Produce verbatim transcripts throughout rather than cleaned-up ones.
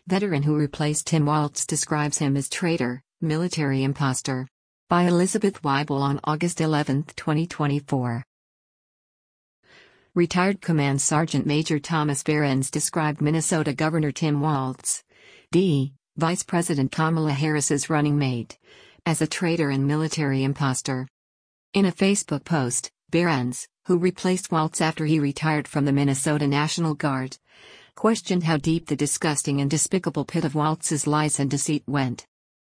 Veteran who replaced Tim Waltz describes him as traitor, military imposter. By Elizabeth Weibel on August eleventh, twenty twenty-four. Retired Command Sergeant Major Thomas Behrens described Minnesota Governor Tim Waltz, D. Vice President Kamala Harris's running mate, as a traitor and military imposter. In a Facebook post, Behrens, who replaced Waltz after he retired from the Minnesota National Guard, questioned how deep the disgusting and despicable pit of Waltz's lies and deceit went.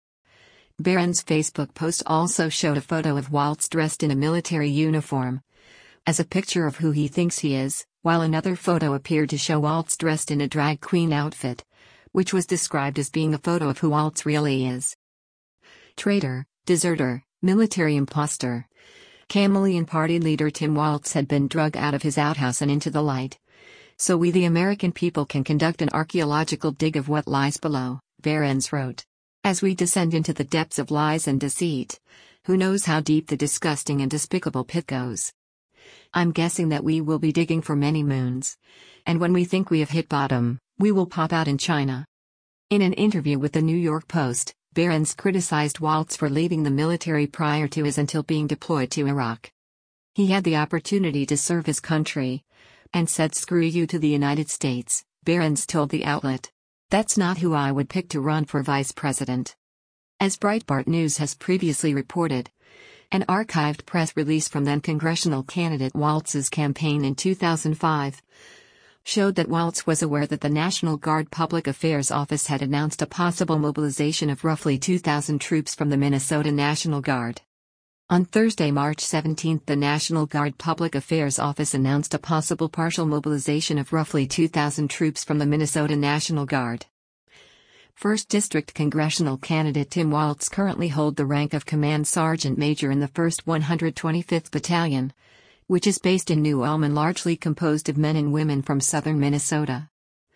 Behrens' Facebook post also showed a photo of Waltz dressed in a military uniform, as a picture of who he thinks he is, while another photo appeared to show Waltz dressed in a drag queen outfit, which was described as being a photo of who Waltz really is. Traitor, deserter, military imposter. Kamalian Party leader Tim Waltz had been dragged out of his outhouse and into the light, so we the American people can conduct an archaeological dig of what lies below, Behrens wrote. As we descend into the depths of lies and deceit, who knows how deep the disgusting and despicable pit goes? I'm guessing that we will be digging for many moons. And when we think we have hit bottom, we will pop out in China. In an interview with the New York Post, Behrens criticized Waltz for leaving the military prior to his until being deployed to Iraq. He had the opportunity to serve his country, and said screw you to the United States, Behrens told the outlet. That's not who I would pick to run for vice president. As Breitbart News has previously reported, an archived press release from then congressional candidate Waltz's campaign in two thousand five showed that Waltz was aware that the National Guard Public Affairs Office had announced a possible mobilization of roughly two thousand troops from the Minnesota National Guard. On Thursday, March seventeenth, the National Guard Public Affairs Office announced a possible partial mobilization of roughly two thousand troops from the Minnesota National Guard. first District congressional candidate Tim Waltz currently holds the rank of Command Sergeant Major in the first one hundred twenty-fifth Battalion, which is based in New Ulm and largely composed of men and women from southern Minnesota.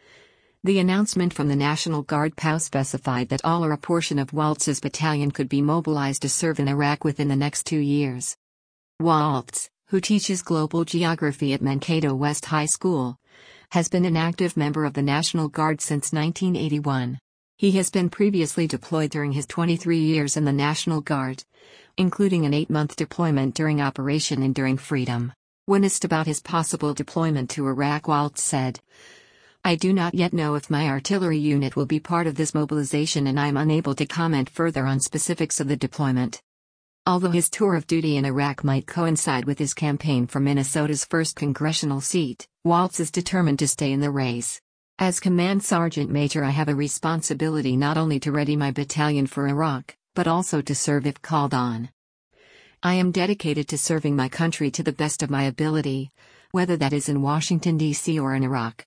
The announcement from the National Guard P O W specified that all or a portion of Waltz's battalion could be mobilized to serve in Iraq within the next two years. Waltz, who teaches global geography at Mankato West High School, has been an active member of the National Guard since nineteen eighty-one. He has been previously deployed during his twenty-three years in the National Guard, including an eight-month deployment during Operation Enduring Freedom. When asked about his possible deployment to Iraq, Waltz said, I do not yet know if my artillery unit will be part of this mobilization and I am unable to comment further on specifics of the deployment. Although his tour of duty in Iraq might coincide with his campaign for Minnesota's first congressional seat, Waltz is determined to stay in the race. As Command Sergeant Major, I have a responsibility not only to ready my battalion for Iraq, but also to serve if called on. I am dedicated to serving my country to the best of my ability, whether that is in Washington, D C or in Iraq.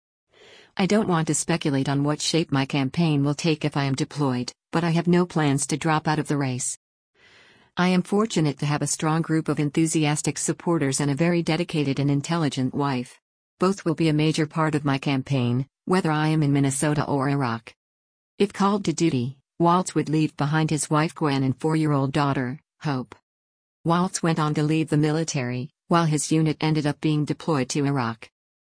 I don't want to speculate on what shape my campaign will take if I am deployed, but I have no plans to drop out of the race. I am fortunate to have a strong group of enthusiastic supporters and a very dedicated and intelligent wife. Both will be a major part of my campaign, whether I am in Minnesota or Iraq. If called to duty, Waltz would leave behind his wife Gwen and four-year-old daughter, Hope. Waltz went on to leave the military, while his unit ended up being deployed to Iraq.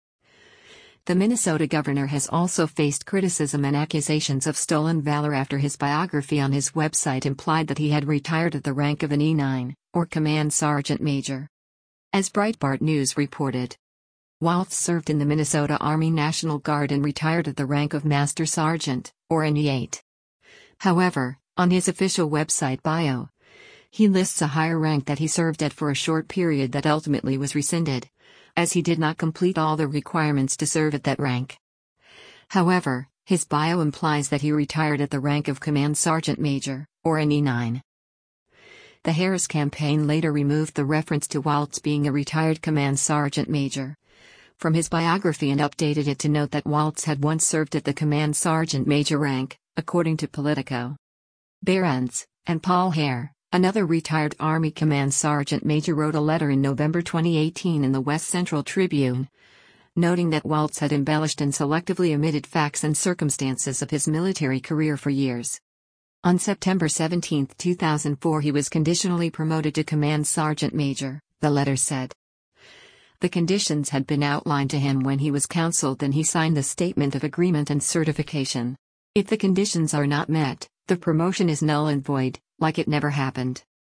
The Minnesota governor has also faced criticism and accusations of stolen valor after his biography on his website implied that he had retired at the rank of an E nine, or Command Sergeant Major. As Breitbart News reported, Waltz served in the Minnesota Army National Guard and retired at the rank of Master Sergeant, or an E eight. However, on his official website bio, he lists a higher rank that he served at for a short period that ultimately was rescinded, as he did not complete all the requirements to serve at that rank. However, his bio implies that he retired at the rank of Command Sergeant Major, or an E nine. The Harris campaign later removed the reference to Waltz being a retired Command Sergeant Major from his biography and updated it to note that Waltz had once served at the Command Sergeant Major rank, according to Politico. Behrens and Paul Hare, another retired Army Command Sergeant Major, wrote a letter in November twenty eighteen in the West Central Tribune, noting that Waltz had embellished and selectively omitted facts and circumstances of his military career for years. On September seventeenth, two thousand four, he was conditionally promoted to Command Sergeant Major, the letter said. The conditions had been outlined to him when he was counseled and he signed the Statement of Agreement and Certification. If the conditions are not met, the promotion is null and void, like it never happened.